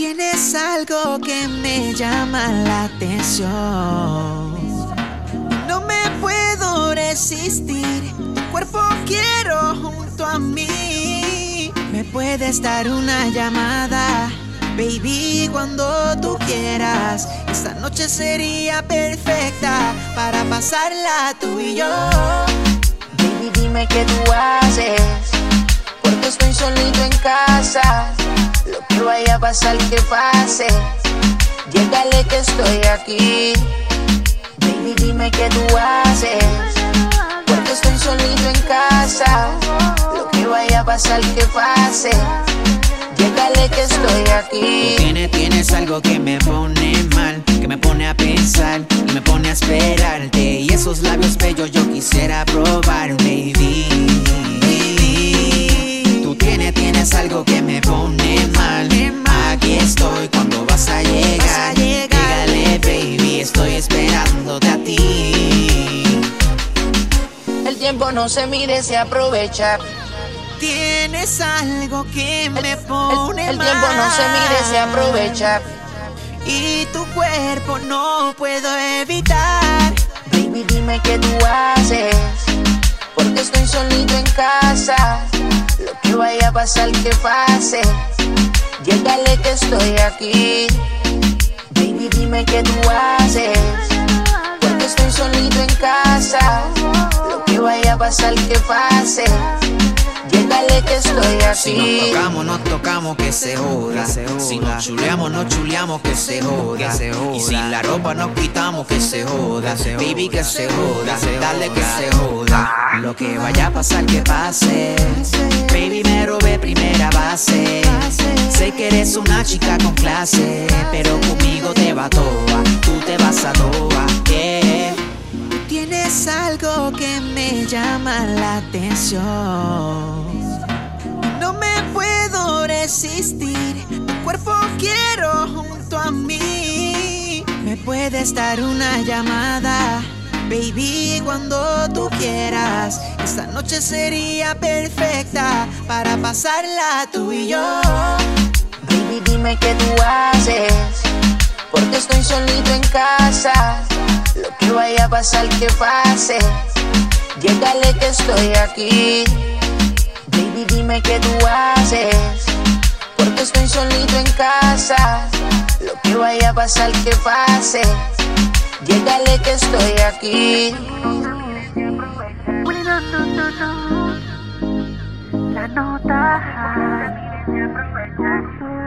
Tienes algo que me llama la atención. No me puedo resistir. Tu cuerpo quiero junto a mí. Me puedes dar una llamada, baby, cuando tú quieras. Esta noche sería perfecta para pasarla tú y yo. Baby, dime qué tú haces, porque estoy solito en casa. Lo que vaya a pasar, que pase. Llégale que estoy aquí. Baby, dime qué tú haces, porque estoy solito en casa. Lo que vaya a pasar, que pase. Llégale que estoy aquí. Tienes algo que me pone mal, que me pone a pensar y me pone a esperarte. Y esos labios bellos yo quisiera probar, baby. Tú tienes algo que me pone mal. Aquí estoy cuando vas a llegar. Llégale, baby, estoy esperándote a ti. El tiempo no se mide, se aprovecha. Tienes algo que me pone mal. El tiempo no se mide, se aprovecha. Y tu cuerpo no puedo evitar. Baby, dime qué tú haces, porque estoy solito en casa. Lo que vaya a pasar, que pase. Llégale que estoy aquí. Baby, dime qué tú haces, porque estoy solito en casa. Lo que vaya a pasar, que pase. Llégale que estoy aquí. Si nos tocamos, que se joda. Si nos chuleamos, que se joda. Y si la ropa nos quitamos, que se joda. Baby, que se joda. Dale que se joda. Lo que vaya a pasar, que pase. Baby, me robé primera base. Sé que eres una chica con clase, pero conmigo te va toa. Tú te vas a toa, yeah. Tienes algo que me llama la atención. No me puedo resistir. Tu cuerpo quiero junto a mí. Me puedes dar una llamada, baby, cuando tú quieras. Esta noche sería perfecta para pasarla tú y yo. Baby, dime qué tú haces, porque estoy solito en casa. Lo que vaya a pasar, que pase. Llégale que estoy aquí. Baby, dime qué tú haces, porque estoy solito en casa. Lo que vaya a pasar, que pase. Llégale que estoy aquí. La nota.